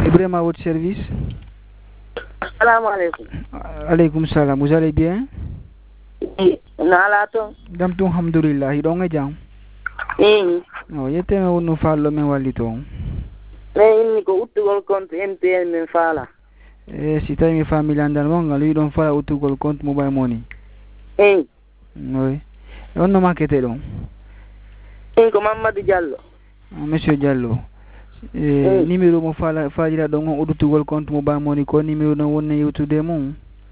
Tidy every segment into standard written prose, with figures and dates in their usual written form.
Ibrahima à votre service. Salam alaikum. Alaikum salam. Vous allez bien? Nalato. Damtu alhamdulillah. Idonga jam. Oh, yete me wonu fallo men wallito. Me inni ko uttugol compte MTN men fala. Si tawi mi famille andal mon ngal don fala uttugol compte mobile money. Oui. On no makete don. Ko Mamadou Diallo. Monsieur Diallo. Numéro mo fajira don on uttugol compte mobile money ko numéro non wonne yewtude mum.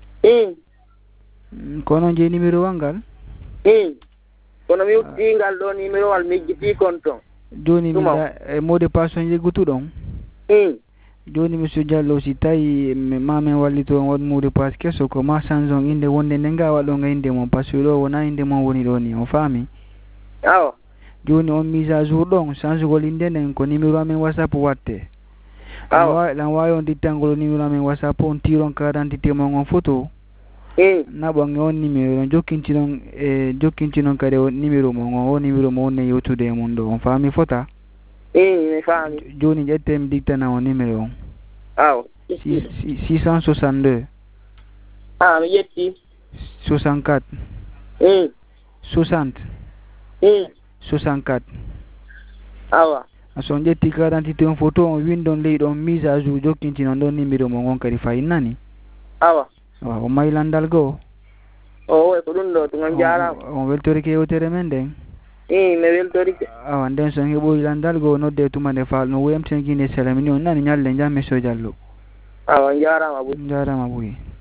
Kono je numéro wangal? Kono mi utti ngal do numéro wal mi jiti compte. Joni mi da mot de passe yegutu don. Joni monsieur Diallo si tawi mamen wallito on mot de passe kesso ko ma chanson inde wonde nenga wado nga inde mon parce que do wona inde mon woni do ni on fami. Aw. Joni on mise à jour don change gol inde nen ko numéro amen WhatsApp watte. Aw. Lan wayon ditangol numéro amen WhatsApp on tiron carte d'identité mon photo. Na bonge on numéro jokkintinon kade on numéro mon o numéro mo ne yotude mon do on fami fota. Mi fami. Joni jettem dictana on numéro. Aw. 662. Mi yetti. 64. 60. 64. Awa. Ason jetti carte d'identité on photo on windon ley don mise à jour jokkintinon don numéro mo on kadi fay nani. Awa. O maylandal go. O ko dun do to ngara. On weltori ke yotere men den. Me weltori. Awa den son hebo landal go nodde tumande fal no wemten gine salamini on nani nyalle jam Monsieur Diallo. Awa jarama bu. Jarama buyi.